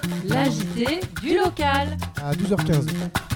L'agité du local. À 12h15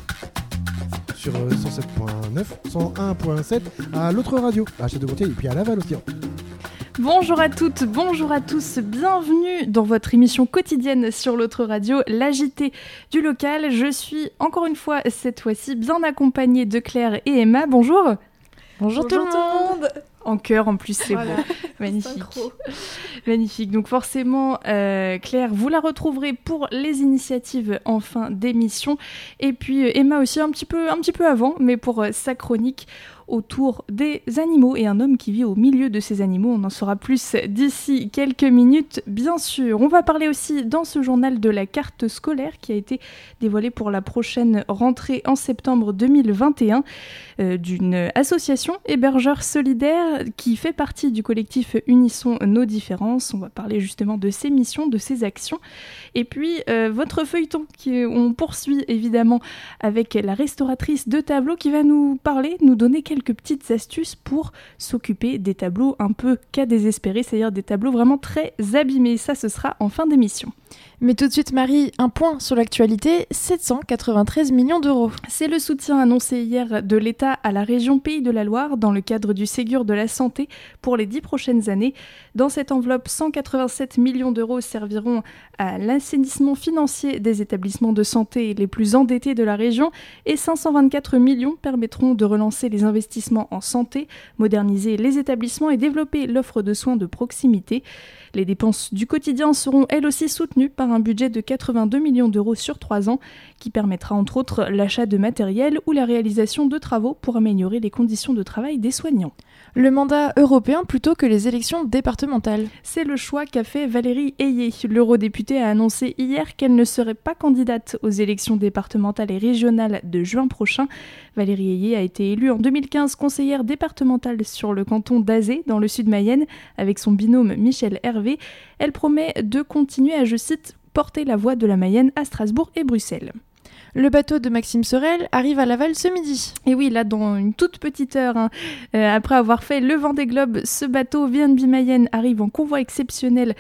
sur 107.9, 101.7 à l'autre radio, à Château-Gontier et puis à Laval aussi. Bonjour à toutes, bonjour à tous, bienvenue dans votre émission quotidienne sur l'autre radio, l'agité du local. Je suis encore une fois, cette fois-ci, bien accompagnée de Claire et Emma. Bonjour. Bonjour tout le monde. En chœur en plus, c'est beau. Magnifique. Magnifique. Donc forcément, Claire, vous la retrouverez pour les initiatives en fin d'émission. Et puis Emma aussi un petit peu avant, mais pour sa chronique autour des animaux et un homme qui vit au milieu de ces animaux. On en saura plus d'ici quelques minutes, bien sûr. On va parler aussi dans ce journal de la carte scolaire qui a été dévoilée pour la prochaine rentrée en septembre 2021 d'une association hébergeurs solidaires qui fait partie du collectif Unissons nos différences. On va parler justement de ses missions, de ses actions. Et puis, votre feuilleton on poursuit évidemment avec la restauratrice de tableaux qui va nous donner quelques petites astuces pour s'occuper des tableaux un peu cas désespérés, c'est-à-dire des tableaux vraiment très abîmés. Ça, ce sera en fin d'émission. Mais tout de suite, Marie, un point sur l'actualité, 793 millions d'euros. C'est le soutien annoncé hier de l'État à la région Pays de la Loire dans le cadre du Ségur de la Santé pour les 10 prochaines années. Dans cette enveloppe, 187 millions d'euros serviront à l'assainissement financier des établissements de santé les plus endettés de la région et 524 millions permettront de relancer les investissements en santé, moderniser les établissements et développer l'offre de soins de proximité. Les dépenses du quotidien seront elles aussi soutenues par un budget de 82 millions d'euros sur 3 ans qui permettra entre autres l'achat de matériel ou la réalisation de travaux pour améliorer les conditions de travail des soignants. Le mandat européen plutôt que les élections départementales. C'est le choix qu'a fait Valérie Ayé. L'eurodéputée a annoncé hier qu'elle ne serait pas candidate aux élections départementales et régionales de juin prochain. Valérie Ayé a été élue en 2015 conseillère départementale sur le canton d'Azé, dans le sud Mayenne, avec son binôme Michel Hervé. Elle promet de continuer à, je cite, porter la voix de la Mayenne à Strasbourg et Bruxelles. Le bateau de Maxime Sorel arrive à Laval ce midi. Et oui, là, dans une toute petite heure, après avoir fait le Vendée Globe, ce bateau VNB Mayenne arrive en convoi exceptionnel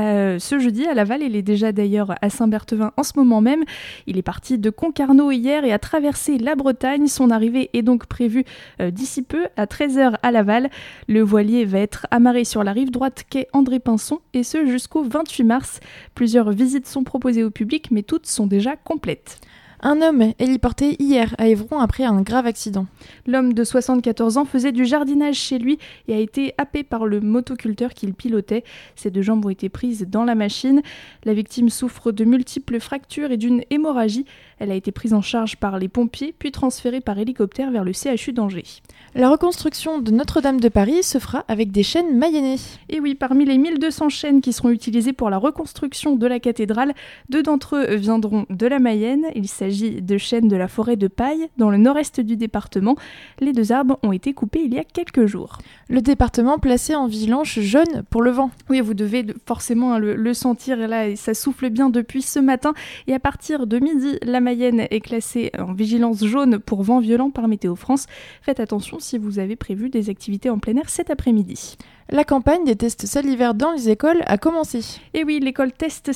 ce jeudi à Laval. Il est déjà d'ailleurs à Saint-Berthevin en ce moment même. Il est parti de Concarneau hier et a traversé la Bretagne. Son arrivée est donc prévue d'ici peu, à 13h à Laval. Le voilier va être amarré sur la rive droite quai André Pinson, et ce jusqu'au 28 mars. Plusieurs visites sont proposées au public, mais toutes sont déjà complètes. Un homme est héliporté hier à Évron après un grave accident. L'homme de 74 ans faisait du jardinage chez lui et a été happé par le motoculteur qu'il pilotait. Ses 2 jambes ont été prises dans la machine. La victime souffre de multiples fractures et d'une hémorragie. Elle a été prise en charge par les pompiers, puis transférée par hélicoptère vers le CHU d'Angers. La reconstruction de Notre-Dame de Paris se fera avec des chênes mayennais. Et oui, parmi les 1200 chênes qui seront utilisés pour la reconstruction de la cathédrale, 2 d'entre eux viendront de la Mayenne. Il s'agit de chênes de la forêt de Paille, dans le nord-est du département. Les 2 arbres ont été coupés il y a quelques jours. Le département placé en vigilance jaune pour le vent. Oui, vous devez forcément le sentir, là, et ça souffle bien depuis ce matin. Et à partir de midi, la Mayenne est classée en vigilance jaune pour vent violent par Météo France. Faites attention si vous avez prévu des activités en plein air cet après-midi. La campagne des tests salivaires dans les écoles a commencé. Et oui, l'école test,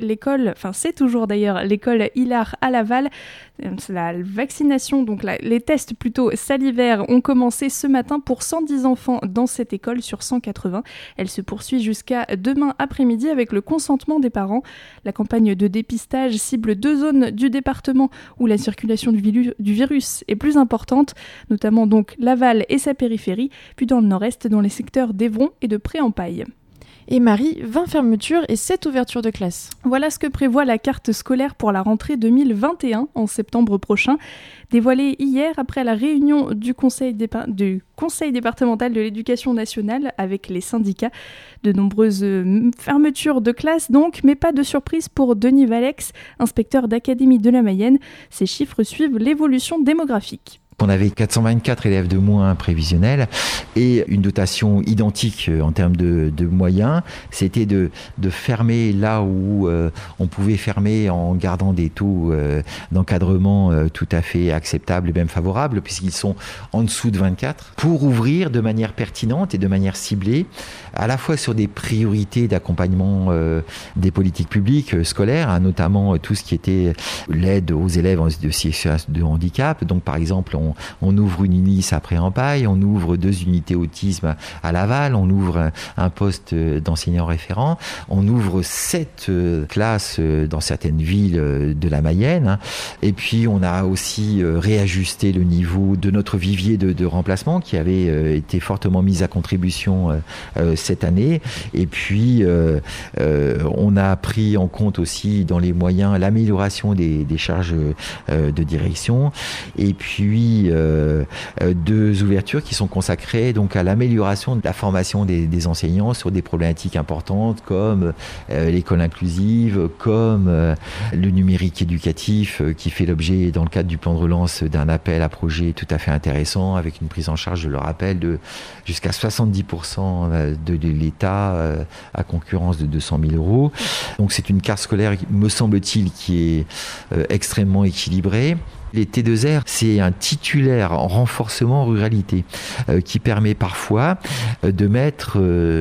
c'est toujours d'ailleurs l'école Hilar à Laval. La vaccination, donc les tests plutôt salivaires ont commencé ce matin pour 110 enfants dans cette école sur 180. Elle se poursuit jusqu'à demain après-midi avec le consentement des parents. La campagne de dépistage cible 2 zones du département où la circulation du virus est plus importante, notamment donc Laval et sa périphérie, puis dans le nord-est dans les secteurs d'Évron et de Pré-en-Paille. Et Marie, 20 fermetures et 7 ouvertures de classe. Voilà ce que prévoit la carte scolaire pour la rentrée 2021 en septembre prochain. Dévoilée hier après la réunion du conseil départemental de l'éducation nationale avec les syndicats. De nombreuses fermetures de classe donc, mais pas de surprise pour Denis Valex, inspecteur d'académie de la Mayenne. Ces chiffres suivent l'évolution démographique. On avait 424 élèves de moins prévisionnels et une dotation identique en termes de moyens. C'était de fermer là où on pouvait fermer en gardant des taux d'encadrement tout à fait acceptables et même favorables, puisqu'ils sont en dessous de 24, pour ouvrir de manière pertinente et de manière ciblée, à la fois sur des priorités d'accompagnement des politiques publiques scolaires, notamment tout ce qui était l'aide aux élèves en situation de handicap. Donc par exemple, on ouvre une UNIS après Empaille, on ouvre 2 unités autisme à Laval, on ouvre un poste d'enseignant référent, on ouvre 7 classes dans certaines villes de la Mayenne, et puis on a aussi réajusté le niveau de notre vivier de remplacement qui avait été fortement mis à contribution cette année, et puis on a pris en compte aussi dans les moyens l'amélioration des charges de direction, et puis 2 ouvertures qui sont consacrées donc à l'amélioration de la formation des enseignants sur des problématiques importantes comme l'école inclusive, comme le numérique éducatif qui fait l'objet dans le cadre du plan de relance d'un appel à projet tout à fait intéressant avec une prise en charge, je le rappelle, de jusqu'à 70% de l'État à concurrence de 200 000 €. Donc c'est une carte scolaire, me semble-t-il, qui est extrêmement équilibrée. Les T2R, c'est un titulaire en renforcement ruralité qui permet parfois de mettre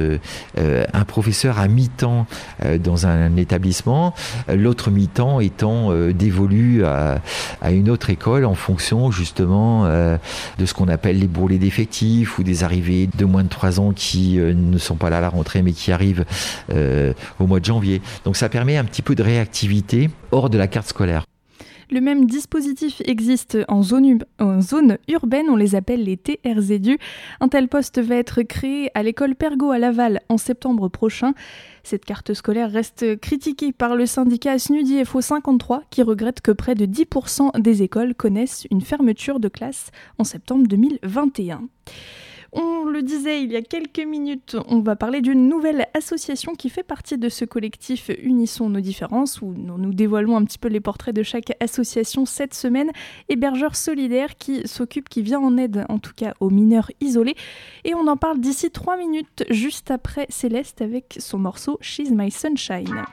un professeur à mi-temps dans un établissement, l'autre mi-temps étant dévolu à une autre école en fonction justement de ce qu'on appelle les bourrelets d'effectifs ou des arrivées de moins de 3 ans qui ne sont pas là à la rentrée mais qui arrivent au mois de janvier. Donc ça permet un petit peu de réactivité hors de la carte scolaire. Le même dispositif existe en zone urbaine, on les appelle les TRZU. Un tel poste va être créé à l'école Pergaud à Laval en septembre prochain. Cette carte scolaire reste critiquée par le syndicat SNUDI FO 53 qui regrette que près de 10% des écoles connaissent une fermeture de classe en septembre 2021. On le disait il y a quelques minutes, on va parler d'une nouvelle association qui fait partie de ce collectif Unissons nos différences, où nous dévoilons un petit peu les portraits de chaque association cette semaine. Hébergeurs solidaires qui vient en aide en tout cas aux mineurs isolés. Et on en parle d'ici 3 minutes, juste après Céleste avec son morceau She's My Sunshine.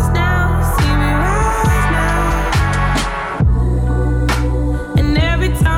Every time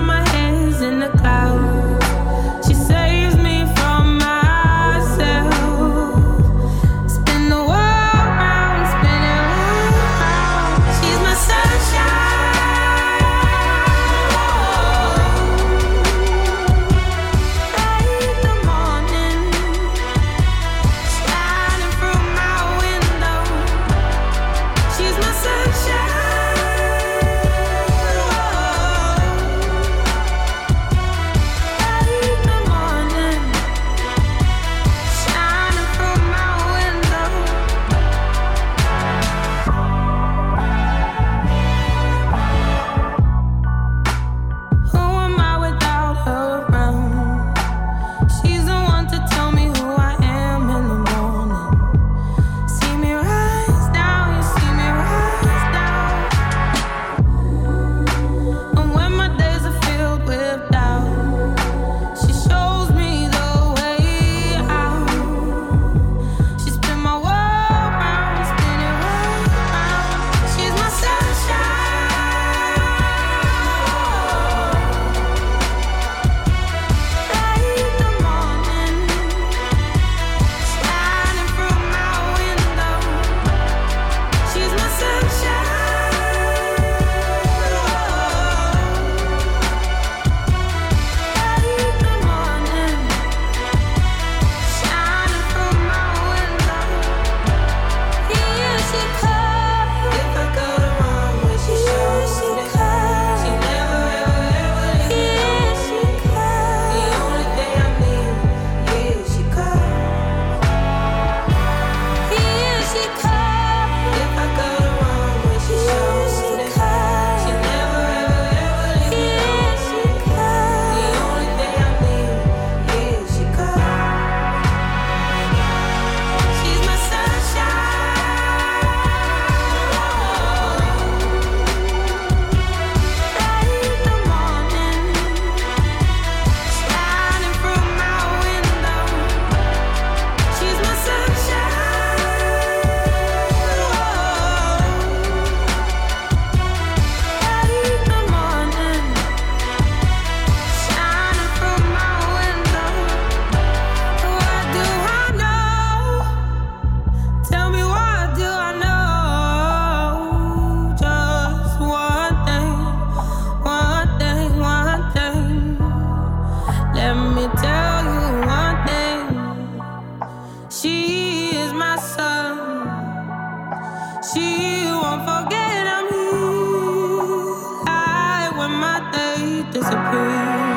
they disappear.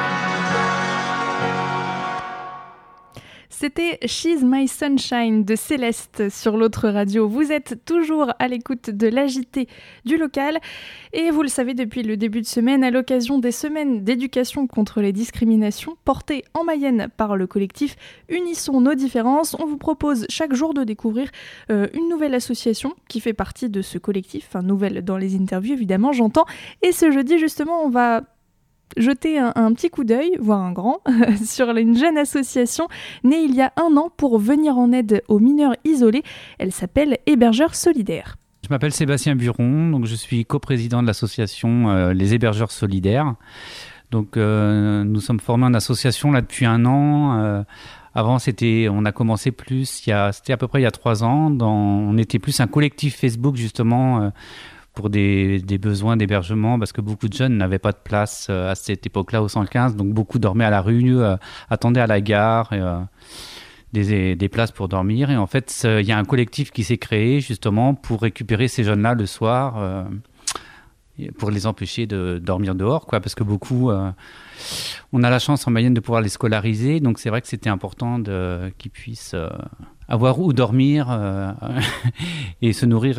C'était She's My Sunshine de Céleste sur l'autre radio. Vous êtes toujours à l'écoute de l'AJT du local et vous le savez depuis le début de semaine, à l'occasion des semaines d'éducation contre les discriminations portées en Mayenne par le collectif Unissons nos différences, on vous propose chaque jour de découvrir une nouvelle association qui fait partie de ce collectif, enfin nouvelle dans les interviews évidemment, j'entends. Et ce jeudi justement, on va jeter un petit coup d'œil, voire un grand, sur une jeune association née il y a 1 an pour venir en aide aux mineurs isolés. Elle s'appelle Hébergeurs Solidaires. Je m'appelle Sébastien Buron, donc je suis coprésident de l'association Les Hébergeurs Solidaires. Donc nous sommes formés en association là depuis 1 an. Avant, on a commencé c'était à peu près il y a 3 ans. On était plus un collectif Facebook justement pour des besoins d'hébergement, parce que beaucoup de jeunes n'avaient pas de place à cette époque-là au 115, donc beaucoup dormaient à la rue, attendaient à la gare, des places pour dormir. Et en fait, il y a un collectif qui s'est créé justement pour récupérer ces jeunes-là le soir, pour les empêcher de dormir dehors, quoi, parce que beaucoup, on a la chance en Mayenne de pouvoir les scolariser, donc c'est vrai que c'était important qu'ils puissent avoir où dormir et se nourrir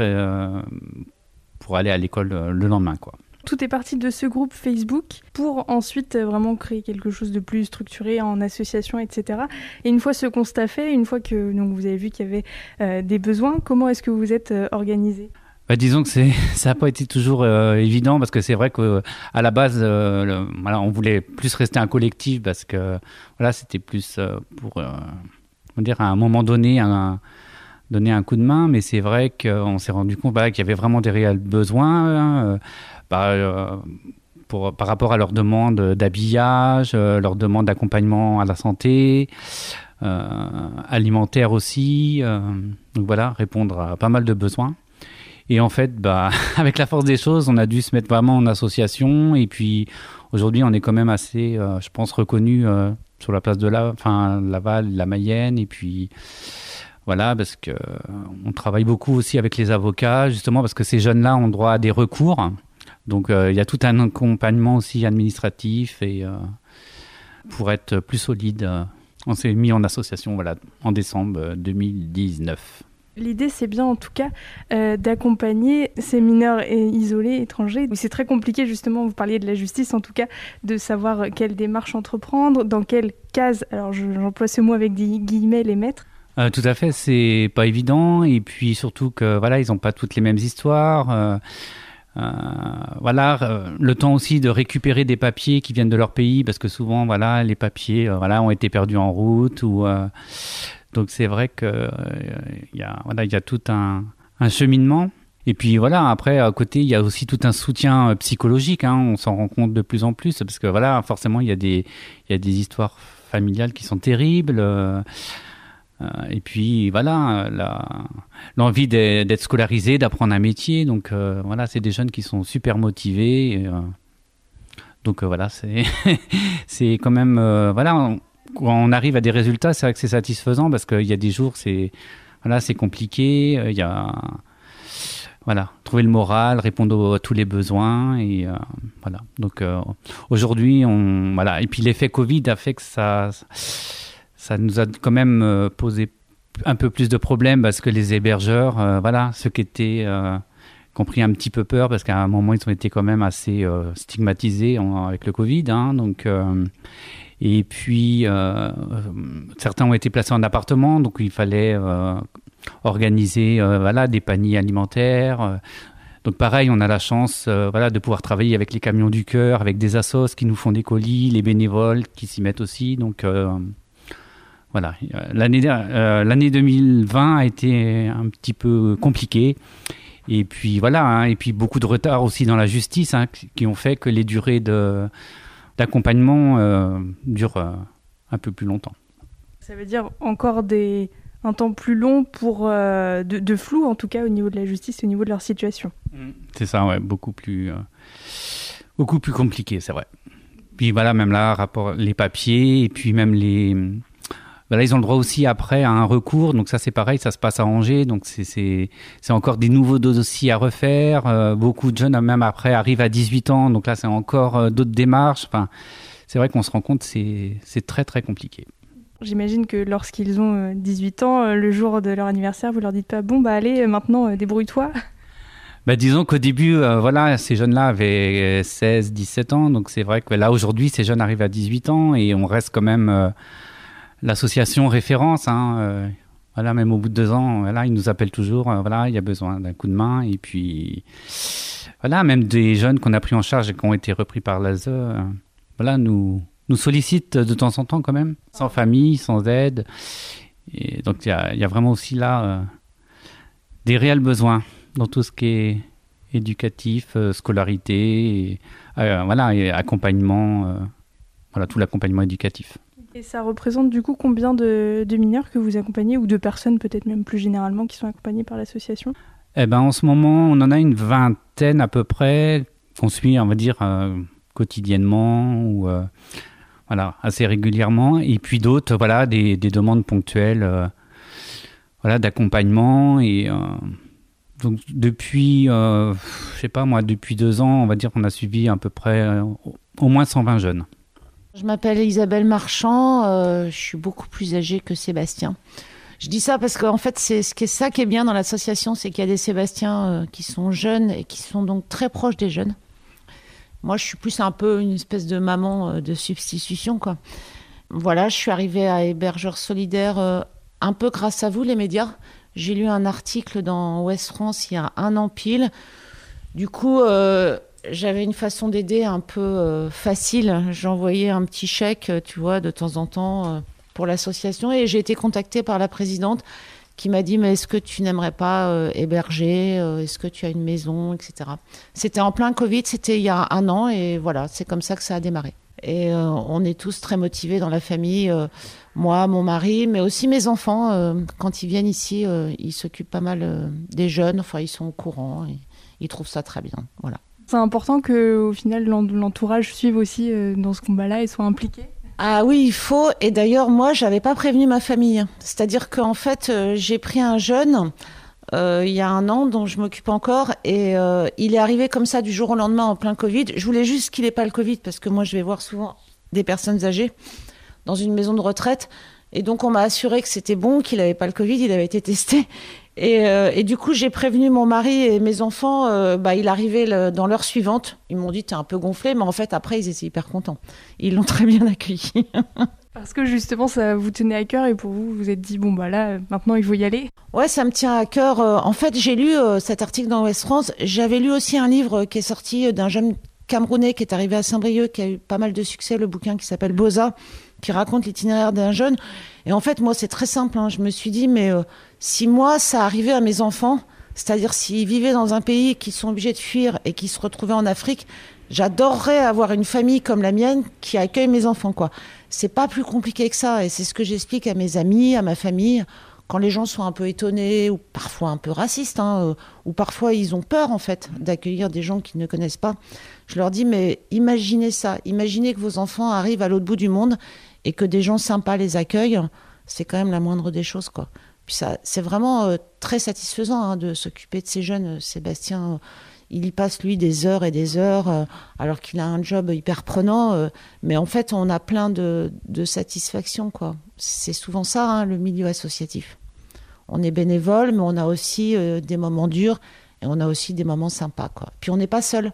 pour aller à l'école le lendemain, quoi. Tout est parti de ce groupe Facebook pour ensuite vraiment créer quelque chose de plus structuré en association, etc. Et une fois ce constat fait, une fois que donc, vous avez vu qu'il y avait des besoins, comment est-ce que vous êtes organisé ? Disons que ça n'a pas été toujours évident, parce que c'est vrai qu'à la base, on voulait plus rester un collectif, parce que c'était plus pour dire à un moment donné donner un coup de main, mais c'est vrai qu'on s'est rendu compte qu'il y avait vraiment des réels besoins par rapport à leurs demandes d'habillage, leurs demandes d'accompagnement à la santé, alimentaire aussi. Donc voilà, répondre à pas mal de besoins. Et en fait, avec la force des choses, on a dû se mettre vraiment en association. Et puis aujourd'hui, on est quand même assez, je pense, reconnu sur la place de Laval, la Mayenne, et puis voilà, parce que on travaille beaucoup aussi avec les avocats, justement parce que ces jeunes-là ont droit à des recours. Donc il y a tout un accompagnement aussi administratif, et pour être plus solide, on s'est mis en association en décembre 2019. L'idée, c'est bien en tout cas d'accompagner ces mineurs isolés étrangers. C'est très compliqué justement, vous parliez de la justice en tout cas, de savoir quelle démarche entreprendre, dans quelle case, alors j'emploie ce mot avec des guillemets, les mettre. Tout à fait, c'est pas évident, et puis surtout que ils n'ont pas toutes les mêmes histoires. Le temps aussi de récupérer des papiers qui viennent de leur pays, parce que souvent les papiers ont été perdus en route, ou donc c'est vrai que il y a tout un cheminement. Et puis après à côté il y a aussi tout un soutien psychologique, on s'en rend compte de plus en plus, parce que forcément il y a des histoires familiales qui sont terribles. Et puis l'envie d'être scolarisé, d'apprendre un métier, donc c'est des jeunes qui sont super motivés, donc c'est quand même quand on arrive à des résultats, c'est vrai que c'est satisfaisant, parce qu'il y a des jours c'est compliqué, il y a trouver le moral, répondre à tous les besoins, et donc aujourd'hui et puis l'effet Covid a fait que ça nous a quand même posé un peu plus de problèmes, parce que les hébergeurs, ceux qui ont pris un petit peu peur, parce qu'à un moment, ils ont été quand même assez stigmatisés avec le Covid. Donc, et puis, certains ont été placés en appartement, donc il fallait organiser des paniers alimentaires. Donc pareil, on a la chance de pouvoir travailler avec les Camions du Cœur, avec des assos qui nous font des colis, les bénévoles qui s'y mettent aussi. Donc l'année 2020 a été un petit peu compliquée, et puis et puis beaucoup de retard aussi dans la justice, qui ont fait que les durées d'accompagnement durent un peu plus longtemps. Ça veut dire encore un temps plus long pour de flou, en tout cas au niveau de la justice, au niveau de leur situation. C'est ça, beaucoup plus compliqué, c'est vrai. Puis même là, rapport les papiers, et puis même Voilà, ils ont le droit aussi après à un recours, donc ça c'est pareil, ça se passe à Angers, donc c'est encore des nouveaux dossiers à refaire. Beaucoup de jeunes même après arrivent à 18 ans, donc là c'est encore d'autres démarches. Enfin, c'est vrai qu'on se rend compte c'est très très compliqué. J'imagine que lorsqu'ils ont 18 ans, le jour de leur anniversaire, vous leur dites pas « Bon, bah allez, maintenant, débrouille-toi ». Disons qu'au début, ces jeunes-là avaient 16, 17 ans, donc c'est vrai que là aujourd'hui, ces jeunes arrivent à 18 ans et on reste quand même l'association référence. Même au bout de 2 ans, ils nous appellent toujours, il y a besoin d'un coup de main. Et puis, même des jeunes qu'on a pris en charge et qui ont été repris par l'ASE, nous sollicitent de temps en temps quand même, sans famille, sans aide. Et donc il y a vraiment aussi là des réels besoins dans tout ce qui est éducatif, scolarité, et accompagnement, tout l'accompagnement éducatif. Et ça représente du coup combien de mineurs que vous accompagnez, ou de personnes peut-être même plus généralement qui sont accompagnées par l'association ? En ce moment, on en a une vingtaine à peu près, qu'on suit, on va dire, quotidiennement, ou assez régulièrement. Et puis d'autres, des demandes ponctuelles d'accompagnement. Et donc depuis, depuis 2 ans, on va dire qu'on a suivi à peu près au moins 120 jeunes. Je m'appelle Isabelle Marchand, je suis beaucoup plus âgée que Sébastien. Je dis ça parce qu'en fait, c'est ça qui est bien dans l'association, c'est qu'il y a des Sébastiens qui sont jeunes et qui sont donc très proches des jeunes. Moi, je suis plus un peu une espèce de maman de substitution, quoi. Voilà, je suis arrivée à Hébergeurs Solidaires un peu grâce à vous, les médias. J'ai lu un article dans Ouest France il y a 1 an pile. Du coup, j'avais une façon d'aider un peu facile. J'envoyais un petit chèque, tu vois, de temps en temps pour l'association. Et j'ai été contactée par la présidente qui m'a dit « Mais est-ce que tu n'aimerais pas héberger Est-ce que tu as une maison ?» etc. C'était en plein Covid, c'était il y a 1 an. Et voilà, c'est comme ça que ça a démarré. Et on est tous très motivés dans la famille. Moi, mon mari, mais aussi mes enfants. Quand ils viennent ici, ils s'occupent pas mal des jeunes. Enfin, ils sont au courant. Et ils trouvent ça très bien. Voilà. C'est important qu'au final, l'entourage suive aussi dans ce combat-là et soit impliqué. Ah oui, il faut. Et d'ailleurs, moi, j'avais pas prévenu ma famille. C'est-à-dire qu'en fait, j'ai pris un jeune il y a 1 an dont je m'occupe encore. Et il est arrivé comme ça du jour au lendemain en plein Covid. Je voulais juste qu'il ait pas le Covid parce que moi, je vais voir souvent des personnes âgées dans une maison de retraite. Et donc, on m'a assuré que c'était bon, qu'il avait pas le Covid, il avait été testé. Et du coup, j'ai prévenu mon mari et mes enfants. Il arrivait dans l'heure suivante. Ils m'ont dit, t'es un peu gonflé, mais en fait, après, ils étaient hyper contents. Ils l'ont très bien accueilli. Parce que justement, ça vous tenait à cœur et pour vous, vous vous êtes dit, maintenant, il faut y aller. Ouais, ça me tient à cœur. En fait, j'ai lu cet article dans Ouest France. J'avais lu aussi un livre qui est sorti d'un jeune Camerounais qui est arrivé à Saint-Brieuc, qui a eu pas mal de succès, le bouquin qui s'appelle Boza, qui raconte l'itinéraire d'un jeune. Et en fait, moi, c'est très simple. Je me suis dit, mais si moi, ça arrivait à mes enfants, c'est-à-dire s'ils vivaient dans un pays qui sont obligés de fuir et qui se retrouvaient en Afrique, j'adorerais avoir une famille comme la mienne qui accueille mes enfants, quoi. C'est pas plus compliqué que ça. Et c'est ce que j'explique à mes amis, à ma famille, quand les gens sont un peu étonnés ou parfois un peu racistes, ou parfois ils ont peur, en fait, d'accueillir des gens qu'ils ne connaissent pas. Je leur dis, mais imaginez ça. Imaginez que vos enfants arrivent à l'autre bout du monde et que des gens sympas les accueillent. C'est quand même la moindre des choses, quoi. Puis ça, c'est vraiment très satisfaisant de s'occuper de ces jeunes. Sébastien, il y passe, lui, des heures et des heures, alors qu'il a un job hyper prenant. Mais en fait, on a plein de satisfaction, quoi. C'est souvent ça, le milieu associatif. On est bénévole, mais on a aussi des moments durs et on a aussi des moments sympas, quoi. Puis on n'est pas seul.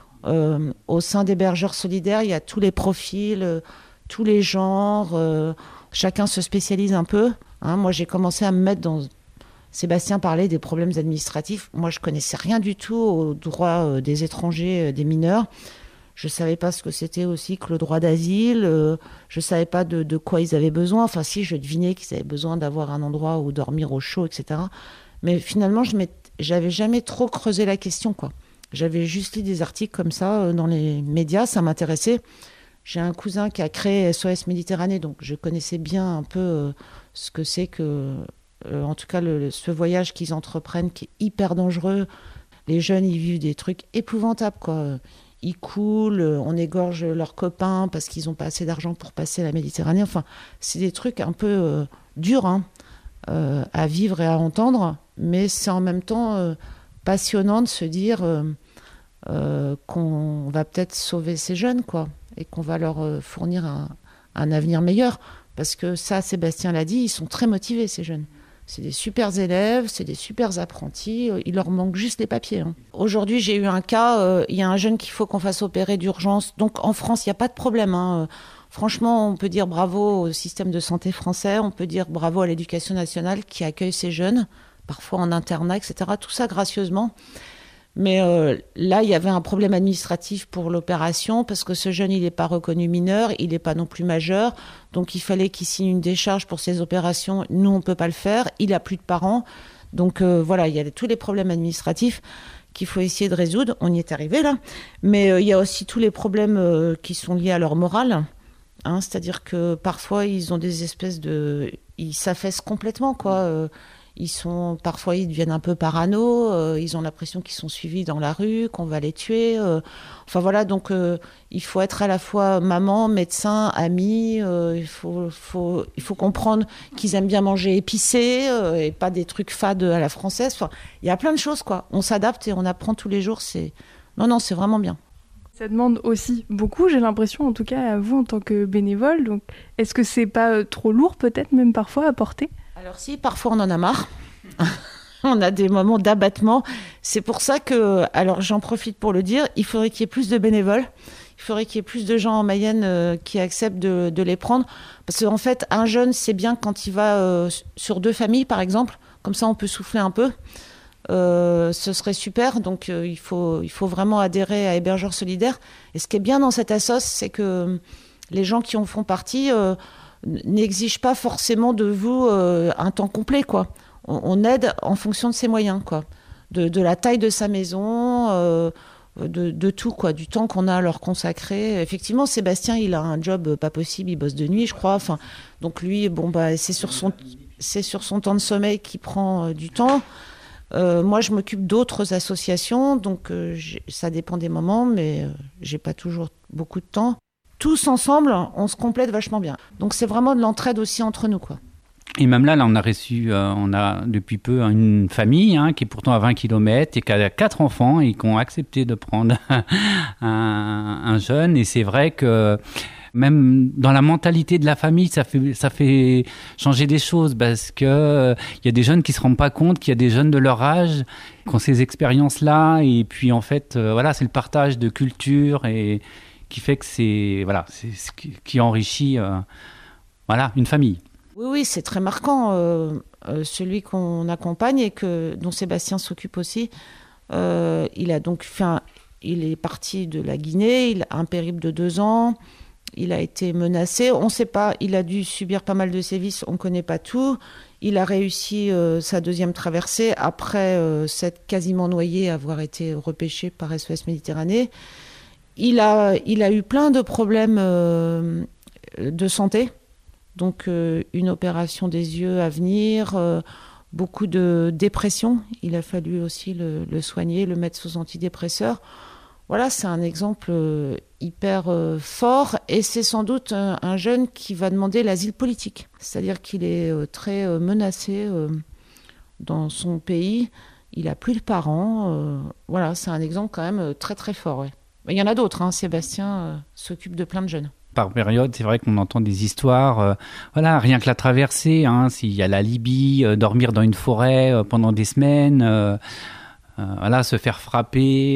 Au sein d'Hébergeurs Solidaires, il y a tous les profils, tous les genres. Chacun se spécialise un peu. Moi, j'ai commencé à me mettre dans... Sébastien parlait des problèmes administratifs. Moi, je connaissais rien du tout au droit des étrangers, des mineurs. Je savais pas ce que c'était aussi que le droit d'asile. Je savais pas de quoi ils avaient besoin. Enfin, si, je devinais qu'ils avaient besoin d'avoir un endroit où dormir au chaud, etc. Mais finalement, j'avais jamais trop creusé la question, quoi. J'avais juste lu des articles comme ça dans les médias. Ça m'intéressait. J'ai un cousin qui a créé SOS Méditerranée, donc je connaissais bien un peu ce que c'est que, en tout cas, ce voyage qu'ils entreprennent, qui est hyper dangereux. Les jeunes, ils vivent des trucs épouvantables, quoi. ils coulent, on égorge leurs copains parce qu'ils n'ont pas assez d'argent pour passer la Méditerranée. Enfin, c'est des trucs un peu durs à vivre et à entendre, mais c'est en même temps passionnant de se dire qu'on va peut-être sauver ces jeunes, quoi, et qu'on va leur fournir un avenir meilleur. Parce que ça, Sébastien l'a dit, ils sont très motivés, ces jeunes. C'est des super élèves, c'est des super apprentis. Il leur manque juste les papiers. Aujourd'hui, j'ai eu un cas, il y a un jeune qu'il faut qu'on fasse opérer d'urgence. Donc en France, il n'y a pas de problème. Franchement, on peut dire bravo au système de santé français, on peut dire bravo à l'éducation nationale qui accueille ces jeunes, parfois en internat, etc. Tout ça gracieusement. Mais là, il y avait un problème administratif pour l'opération parce que ce jeune, il n'est pas reconnu mineur, il n'est pas non plus majeur. Donc, il fallait qu'il signe une décharge pour ces opérations. Nous, on ne peut pas le faire. Il n'a plus de parents. Donc, voilà, il y a tous les problèmes administratifs qu'il faut essayer de résoudre. On y est arrivé, là. Mais il y a aussi tous les problèmes qui sont liés à leur morale. C'est-à-dire que parfois, ils ont des espèces de... Ils s'affaissent complètement, quoi. Parfois, ils deviennent un peu parano, ils ont l'impression qu'ils sont suivis dans la rue, qu'on va les tuer. Enfin voilà, donc il faut être à la fois maman, médecin, ami. Il faut comprendre qu'ils aiment bien manger épicé et pas des trucs fades à la française. Enfin, il y a plein de choses, quoi. On s'adapte et on apprend tous les jours. Non, c'est vraiment bien. Ça demande aussi beaucoup, j'ai l'impression, en tout cas à vous en tant que bénévole. Donc, est-ce que c'est pas trop lourd, peut-être même parfois à porter ? Alors si, parfois on en a marre. On a des moments d'abattement. C'est pour ça que, alors j'en profite pour le dire, il faudrait qu'il y ait plus de bénévoles. Il faudrait qu'il y ait plus de gens en Mayenne qui acceptent de les prendre. Parce qu'en fait, un jeune, c'est bien quand il va sur 2 familles, par exemple. Comme ça, on peut souffler un peu. Ce serait super. Donc, il faut vraiment adhérer à Hébergeurs Solidaires. Et ce qui est bien dans cette assoce, c'est que les gens qui en font partie... n'exige pas forcément de vous un temps complet, quoi. On aide en fonction de ses moyens, quoi. De la taille de sa maison, de tout, quoi. Du temps qu'on a à leur consacrer. Effectivement, Sébastien, il a un job pas possible, il bosse de nuit, je crois. Enfin, donc lui, c'est sur son temps de sommeil qu'il prend du temps. Moi, je m'occupe d'autres associations, donc ça dépend des moments, mais j'ai pas toujours beaucoup de temps. Tous ensemble, on se complète vachement bien. Donc c'est vraiment de l'entraide aussi entre nous, quoi. Et même là, on a depuis peu une famille qui est pourtant à 20 km et qui a 4 enfants et qui ont accepté de prendre un jeune. Et c'est vrai que même dans la mentalité de la famille, ça fait changer des choses parce que il y a des jeunes qui se rendent pas compte qu'il y a des jeunes de leur âge qui ont ces expériences-là. Et puis en fait, c'est le partage de culture et qui fait que c'est ce qui enrichit une famille. Oui, c'est très marquant. Celui qu'on accompagne et dont Sébastien s'occupe aussi, il est parti de la Guinée, il a un périple de 2 ans, il a été menacé, on ne sait pas, il a dû subir pas mal de sévices, on ne connaît pas tout. Il a réussi sa 2e traversée après s'être quasiment noyé, avoir été repêché par SOS Méditerranée. Il a eu plein de problèmes de santé, donc une opération des yeux à venir, beaucoup de dépression. Il a fallu aussi le soigner, le mettre sous antidépresseurs. Voilà, c'est un exemple hyper fort et c'est sans doute un jeune qui va demander l'asile politique. C'est-à-dire qu'il est très menacé dans son pays. Il n'a plus de parents. C'est un exemple quand même très très fort, ouais. Il y en a d'autres, Sébastien s'occupe de plein de jeunes. Par période, c'est vrai qu'on entend des histoires, rien que la traversée, s'il y a la Libye, dormir dans une forêt pendant des semaines, se faire frapper,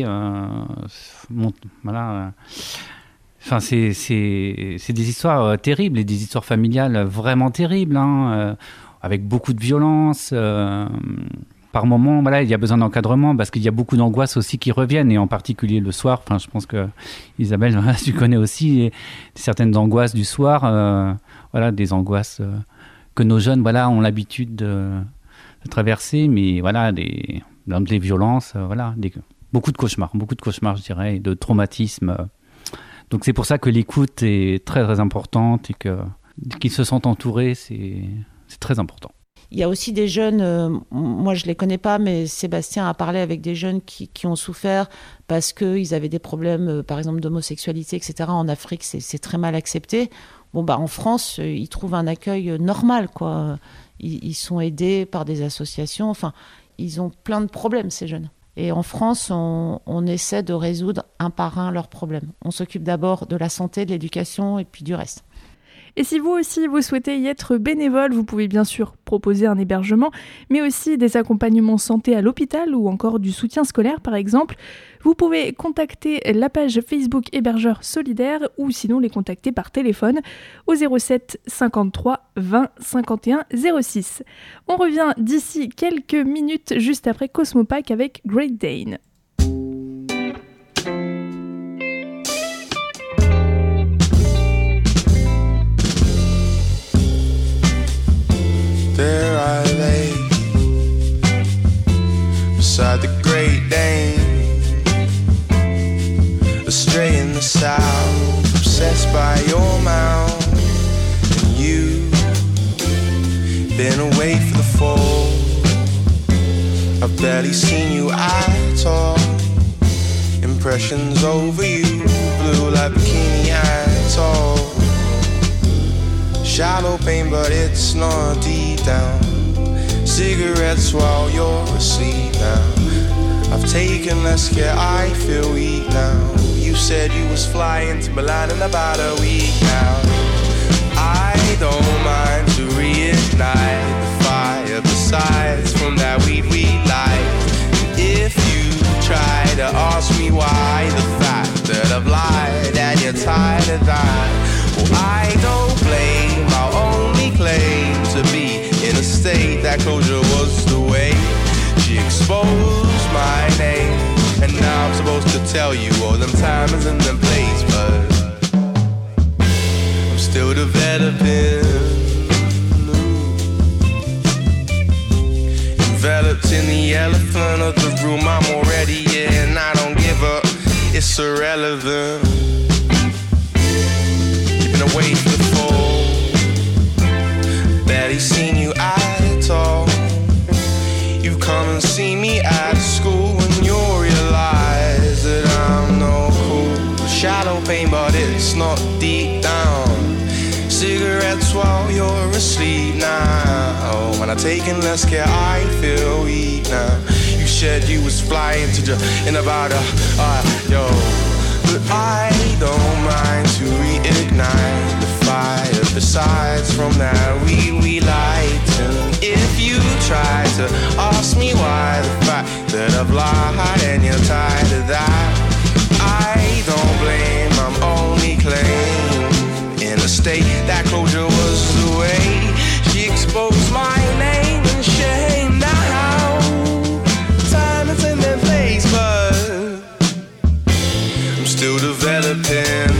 Enfin, c'est des histoires terribles et des histoires familiales vraiment terribles, avec beaucoup de violence. Par moment, il y a besoin d'encadrement parce qu'il y a beaucoup d'angoisses aussi qui reviennent et en particulier le soir. Enfin, je pense que Isabelle, tu connais aussi certaines angoisses du soir, des angoisses que nos jeunes, ont l'habitude de traverser, mais des violences, beaucoup de cauchemars, je dirais, et de traumatismes. Donc c'est pour ça que l'écoute est très très importante et qu'ils se sentent entourés, c'est très important. Il y a aussi des jeunes, moi je les connais pas, mais Sébastien a parlé avec des jeunes qui ont souffert parce qu'ils avaient des problèmes, par exemple d'homosexualité, etc. En Afrique, c'est très mal accepté. En France, ils trouvent un accueil normal, quoi. Ils sont aidés par des associations. Enfin, ils ont plein de problèmes, ces jeunes. Et en France, on essaie de résoudre un par un leurs problèmes. On s'occupe d'abord de la santé, de l'éducation et puis du reste. Et si vous aussi, vous souhaitez y être bénévole, vous pouvez bien sûr proposer un hébergement, mais aussi des accompagnements santé à l'hôpital ou encore du soutien scolaire par exemple. Vous pouvez contacter la page Facebook Hébergeurs Solidaires ou sinon les contacter par téléphone au 07 53 20 51 06. On revient d'ici quelques minutes juste après Cosmopack avec Great Dane. There I lay beside the Great Dane, astray in the south, obsessed by your mouth. And you've been away for the fall. I've barely seen you at all. Impressions over you, blue like Bikini Atoll. Shallow pain, but it's not deep down. Cigarettes while you're asleep now. I've taken less care, I feel weak now. You said you was flying to Milan in about a week now. I don't mind to reignite the fire. Besides, from that weed we light. If you try to ask me why, the fact that I've lied and you're tired of that, well, I don't blame. I'll only claim to be in a state that closure was the way. She exposed my name, and now I'm supposed to tell you all them times and them place, but I'm still developing. Enveloped in the elephant of the room, I'm already in. I don't give up, it's irrelevant. Keeping away from the fall. Barely seen you at all. You come and see me at school and you'll realize that I'm no cool. Shallow pain, but it's not deep down. Cigarettes while you're asleep now. When I've taken less care, I feel weak now. You said you was flying to in about yo. But I don't mind to reignite the fire. Besides, from that we light. And if you try to ask me why, the fact that I've lied and you're tired of that, I don't blame, I'm only claim. In a state that closure was the way. She exposed my name and shame. Now time is in their place, but I'm still developing.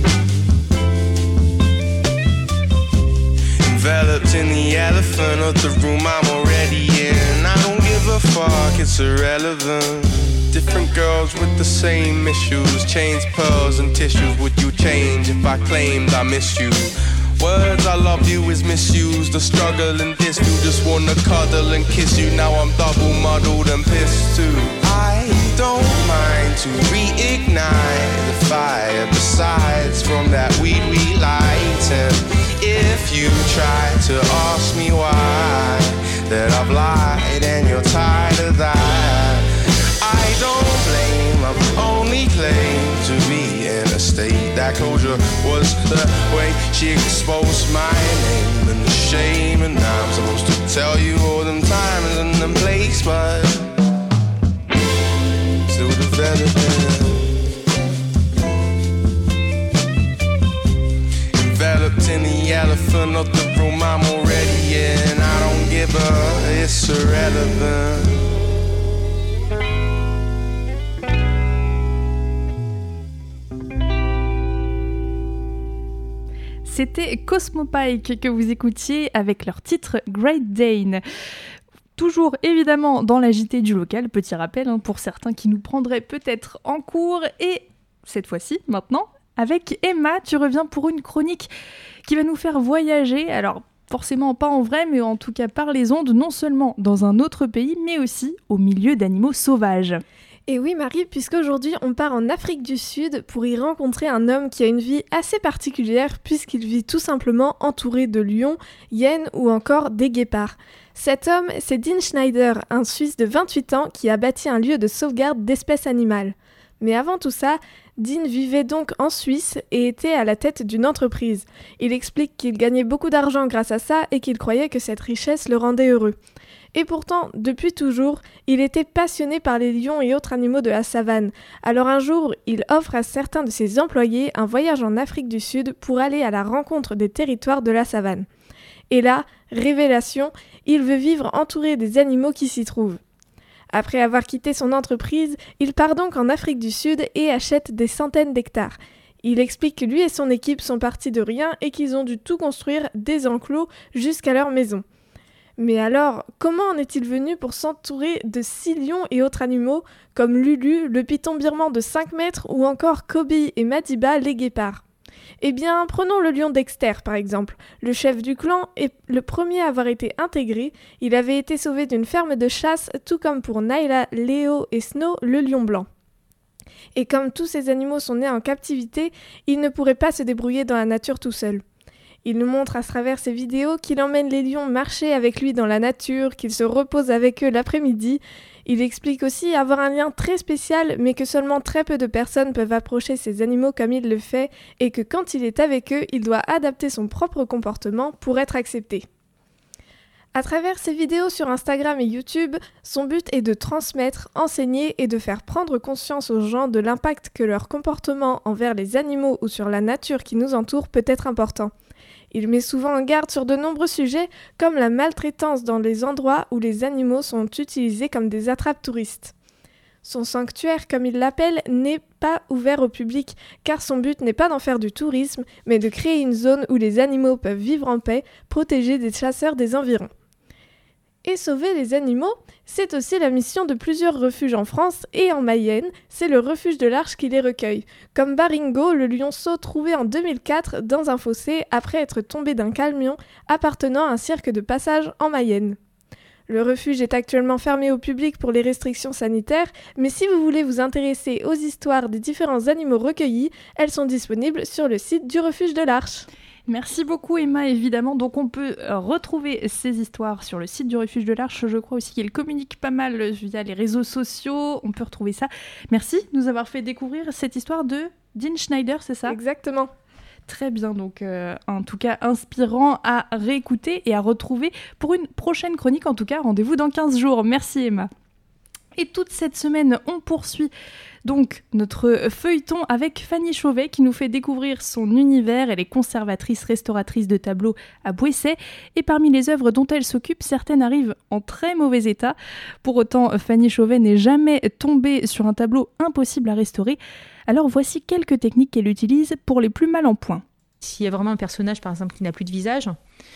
Enveloped in the elephant of the room I'm already in. I don't give a fuck, it's irrelevant. Different girls with the same issues. Chains, pearls and tissues. Would you change if I claimed I miss you? Words I love you is misused. The struggle and this, you just wanna cuddle and kiss you. Now I'm double muddled and pissed too. I don't mind to reignite the fire. Besides, from that weed we light. And if you try to ask me why, that I've lied and you're tired of that, I don't blame, I've only claimed to be in a state that closure was the way. She exposed my name and the shame, and now I'm supposed to tell you all them times and them place, but still developing. Enveloped in the elephant of the room I'm already in. I don't give a, it's irrelevant. C'était Cosmopack que vous écoutiez avec leur titre Great Dane. Toujours évidemment dans la JT du local, petit rappel pour certains qui nous prendraient peut-être en cours. Et cette fois-ci, maintenant, avec Emma, tu reviens pour une chronique qui va nous faire voyager. Alors, forcément pas en vrai, mais en tout cas par les ondes, non seulement dans un autre pays, mais aussi au milieu d'animaux sauvages. Et oui Marie, puisqu'aujourd'hui on part en Afrique du Sud pour y rencontrer un homme qui a une vie assez particulière puisqu'il vit tout simplement entouré de lions, hyènes ou encore des guépards. Cet homme, c'est Dean Schneider, un Suisse de 28 ans qui a bâti un lieu de sauvegarde d'espèces animales. Mais avant tout ça, Dean vivait donc en Suisse et était à la tête d'une entreprise. Il explique qu'il gagnait beaucoup d'argent grâce à ça et qu'il croyait que cette richesse le rendait heureux. Et pourtant, depuis toujours, il était passionné par les lions et autres animaux de la savane. Alors un jour, il offre à certains de ses employés un voyage en Afrique du Sud pour aller à la rencontre des territoires de la savane. Et là, révélation, il veut vivre entouré des animaux qui s'y trouvent. Après avoir quitté son entreprise, il part donc en Afrique du Sud et achète des centaines d'hectares. Il explique que lui et son équipe sont partis de rien et qu'ils ont dû tout construire des enclos jusqu'à leur maison. Mais alors, comment en est-il venu pour s'entourer de 6 lions et autres animaux comme Lulu, le python birman de 5 mètres ou encore Kobe et Madiba, les guépards ? Eh bien, prenons le lion Dexter par exemple. Le chef du clan est le premier à avoir été intégré. Il avait été sauvé d'une ferme de chasse, tout comme pour Naila, Léo et Snow, le lion blanc. Et comme tous ces animaux sont nés en captivité, il ne pourrait pas se débrouiller dans la nature tout seul. Il nous montre à travers ses vidéos qu'il emmène les lions marcher avec lui dans la nature, qu'il se repose avec eux l'après-midi. Il explique aussi avoir un lien très spécial, mais que seulement très peu de personnes peuvent approcher ces animaux comme il le fait, et que quand il est avec eux, il doit adapter son propre comportement pour être accepté. À travers ses vidéos sur Instagram et YouTube, son but est de transmettre, enseigner et de faire prendre conscience aux gens de l'impact que leur comportement envers les animaux ou sur la nature qui nous entoure peut être important. Il met souvent en garde sur de nombreux sujets, comme la maltraitance dans les endroits où les animaux sont utilisés comme des attrape-touristes. Son sanctuaire, comme il l'appelle, n'est pas ouvert au public, car son but n'est pas d'en faire du tourisme, mais de créer une zone où les animaux peuvent vivre en paix, protégés des chasseurs des environs. Et sauver les animaux, c'est aussi la mission de plusieurs refuges en France et en Mayenne, c'est le refuge de l'Arche qui les recueille, comme Baringo, le lionceau trouvé en 2004 dans un fossé après être tombé d'un camion appartenant à un cirque de passage en Mayenne. Le refuge est actuellement fermé au public pour les restrictions sanitaires, mais si vous voulez vous intéresser aux histoires des différents animaux recueillis, elles sont disponibles sur le site du refuge de l'Arche. Merci beaucoup Emma, évidemment. Donc on peut retrouver ces histoires sur le site du Refuge de l'Arche. Je crois aussi qu'il communique pas mal via les réseaux sociaux. On peut retrouver ça. Merci de nous avoir fait découvrir cette histoire de Dean Schneider, c'est ça ? Exactement. Très bien, donc en tout cas inspirant à réécouter et à retrouver pour une prochaine chronique. En tout cas, rendez-vous dans 15 jours. Merci Emma. Et toute cette semaine, on poursuit donc notre feuilleton avec Fanny Chauvet qui nous fait découvrir son univers. Elle est conservatrice restauratrice de tableaux à Bouessay et parmi les œuvres dont elle s'occupe, certaines arrivent en très mauvais état. Pour autant, Fanny Chauvet n'est jamais tombée sur un tableau impossible à restaurer. Alors voici quelques techniques qu'elle utilise pour les plus mal en point. S'il y a vraiment un personnage par exemple qui n'a plus de visage,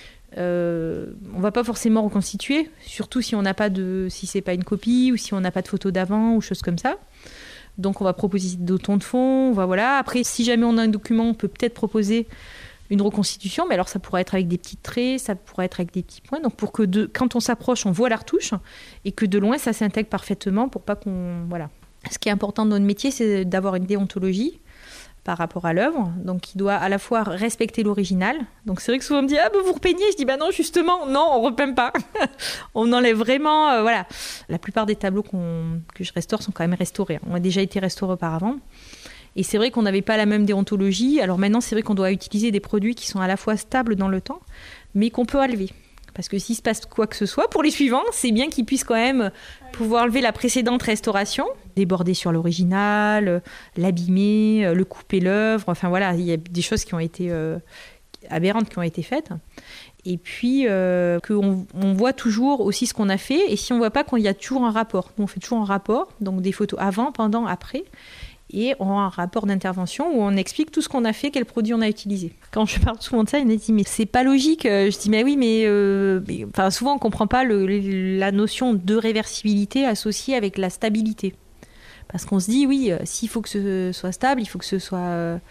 on va pas forcément reconstituer, surtout si on n'a pas si c'est pas une copie ou si on n'a pas de photo d'avant ou choses comme ça. Donc on va proposer d'autres tons de fond, voilà. Après, si jamais on a un document, on peut peut-être proposer une reconstitution, mais alors ça pourrait être avec des petits traits, ça pourrait être avec des petits points, donc pour que quand on s'approche, on voit la retouche et que de loin ça s'intègre parfaitement pour pas qu'on Ce qui est important dans notre métier, c'est d'avoir une déontologie par rapport à l'œuvre, donc il doit à la fois respecter l'original. Donc c'est vrai que souvent on me dit vous repeignez, je dis non justement non, on repeint pas. On enlève vraiment voilà. La plupart des tableaux que je restaure sont quand même restaurés. On a déjà été restaurés auparavant. Et c'est vrai qu'on n'avait pas la même déontologie. Alors maintenant c'est vrai qu'on doit utiliser des produits qui sont à la fois stables dans le temps, mais qu'on peut enlever. Parce que s'il se passe quoi que ce soit, pour les suivants, c'est bien qu'ils puissent quand même pouvoir enlever la précédente restauration, déborder sur l'original, l'abîmer, le couper l'œuvre. Enfin voilà, il y a des choses qui ont été aberrantes qui ont été faites. Et puis qu'on voit toujours aussi ce qu'on a fait. Et si on ne voit pas qu'il y a toujours un rapport. Nous, on fait toujours un rapport, donc des photos avant, pendant, après. Et on a un rapport d'intervention où on explique tout ce qu'on a fait, quel produit on a utilisé. Quand je parle souvent de ça, il me dit mais c'est pas logique. Je dis mais oui, mais souvent on comprend pas la notion de réversibilité associée avec la stabilité. Parce qu'on se dit oui, s'il faut que ce soit stable, il faut que ce soit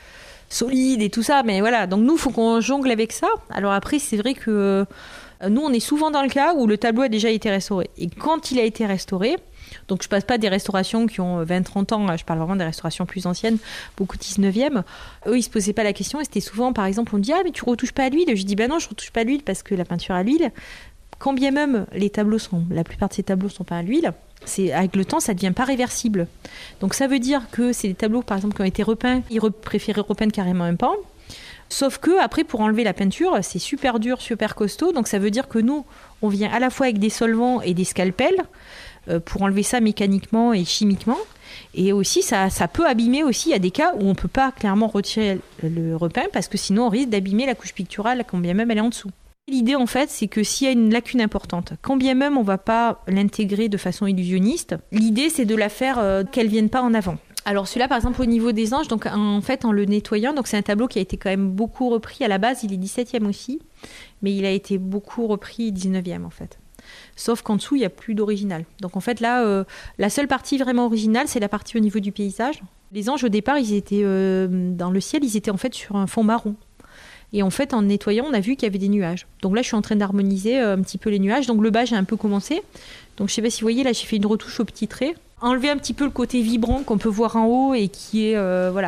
solide et tout ça. Mais voilà, donc nous, il faut qu'on jongle avec ça. Alors après, c'est vrai que nous, on est souvent dans le cas où le tableau a déjà été restauré. Et quand il a été restauré, donc je passe pas des restaurations qui ont 20-30 ans, je parle vraiment des restaurations plus anciennes, beaucoup 19e. Eux, ils se posaient pas la question. Et c'était souvent, par exemple, on me dit « Ah, mais tu retouches pas à l'huile ?» Je dis « Ben non, je retouche pas à l'huile parce que la peinture à l'huile, quand bien même la plupart de ces tableaux sont peints à l'huile, avec le temps, ça ne devient pas réversible. Donc ça veut dire que c'est des tableaux, par exemple, qui ont été repeints, ils préféraient repeindre carrément un pan. Sauf que après, pour enlever la peinture, c'est super dur, super costaud. Donc ça veut dire que nous, on vient à la fois avec des solvants et des scalpels pour enlever ça mécaniquement et chimiquement. Et aussi, ça peut abîmer aussi. Il y a des cas où on ne peut pas clairement retirer le repeint parce que sinon, on risque d'abîmer la couche picturale, quand bien même elle est en dessous. L'idée, en fait, c'est que s'il y a une lacune importante, quand bien même on ne va pas l'intégrer de façon illusionniste, l'idée, c'est de la faire qu'elle ne vienne pas en avant. Alors celui-là, par exemple, au niveau des anges, donc en fait, en le nettoyant, donc c'est un tableau qui a été quand même beaucoup repris. À la base, il est 17e aussi, mais il a été beaucoup repris 19e, en fait. Sauf qu'en dessous, il n'y a plus d'original. Donc en fait, là, la seule partie vraiment originale, c'est la partie au niveau du paysage. Les anges, au départ, ils étaient dans le ciel, ils étaient en fait sur un fond marron. Et en fait, en nettoyant, on a vu qu'il y avait des nuages. Donc là, je suis en train d'harmoniser un petit peu les nuages. Donc le bas, j'ai un peu commencé. Donc je ne sais pas si vous voyez, là, j'ai fait une retouche au petit trait. Enlever un petit peu le côté vibrant qu'on peut voir en haut et qui est,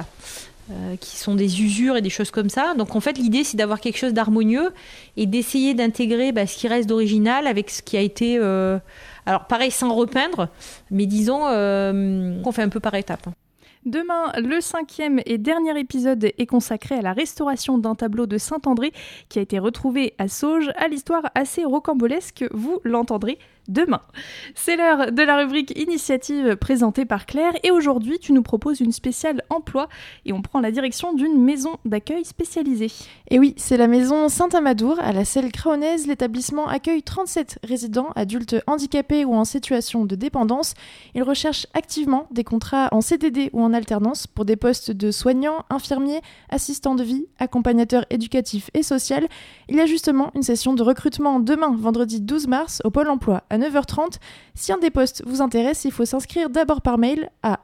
qui sont des usures et des choses comme ça. Donc en fait, l'idée, c'est d'avoir quelque chose d'harmonieux et d'essayer d'intégrer ce qui reste d'original avec ce qui a été... alors pareil, sans repeindre, mais disons qu'on fait un peu par étapes. Demain, le 5e et dernier épisode est consacré à la restauration d'un tableau de Saint-André qui a été retrouvé à Sauges, à l'histoire assez rocambolesque, vous l'entendrez demain. C'est l'heure de la rubrique initiative présentée par Claire et aujourd'hui tu nous proposes une spéciale emploi et on prend la direction d'une maison d'accueil spécialisée. Et oui, c'est la maison Saint-Amadour à la Selle Craonnaise. L'établissement accueille 37 résidents adultes handicapés ou en situation de dépendance. Il recherche activement des contrats en CDD ou en alternance pour des postes de soignants, infirmiers, assistants de vie, accompagnateurs éducatifs et social. Il y a justement une session de recrutement demain, vendredi 12 mars, au Pôle emploi à 9h30. Si un des postes vous intéresse, il faut s'inscrire d'abord par mail à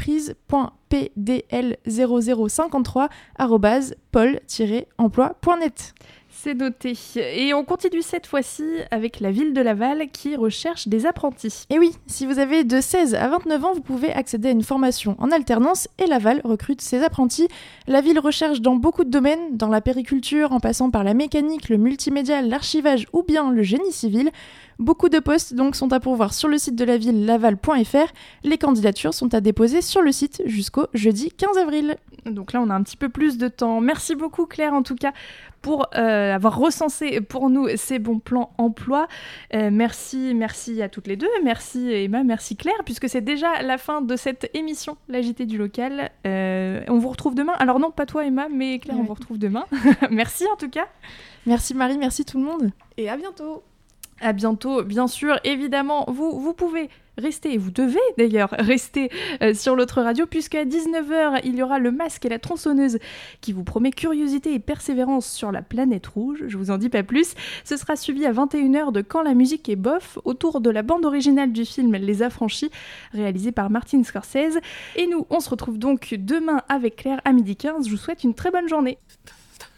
entreprise.pdl003@pôle-emploi.net. C'est noté. Et on continue cette fois-ci avec la ville de Laval qui recherche des apprentis. Et oui, si vous avez de 16 à 29 ans, vous pouvez accéder à une formation en alternance et Laval recrute ses apprentis. La ville recherche dans beaucoup de domaines, dans la périculture, en passant par la mécanique, le multimédia, l'archivage ou bien le génie civil. Beaucoup de postes donc sont à pourvoir sur le site de la ville laval.fr. Les candidatures sont à déposer sur le site jusqu'au jeudi 15 avril. Donc là, on a un petit peu plus de temps. Merci beaucoup Claire en tout cas pour avoir recensé pour nous ces bons plans emploi. Merci à toutes les deux. Merci Emma, merci Claire, puisque c'est déjà la fin de cette émission, la JT du local. On vous retrouve demain. Alors non, pas toi Emma, mais Claire, on vous retrouve demain. Merci en tout cas. Merci Marie, merci tout le monde. Et à bientôt. À bientôt, bien sûr. Évidemment, vous pouvez rester, et vous devez d'ailleurs rester sur l'autre radio, puisqu'à 19h, il y aura le masque et la tronçonneuse qui vous promet curiosité et persévérance sur la planète rouge. Je vous en dis pas plus. Ce sera suivi à 21h de Quand la musique est bof, autour de la bande originale du film Les Affranchis, réalisé par Martin Scorsese. Et nous, on se retrouve donc demain avec Claire à 12h15. Je vous souhaite une très bonne journée.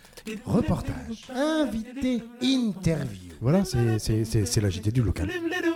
Reportage, invité, interview. Voilà, c'est la JT du local.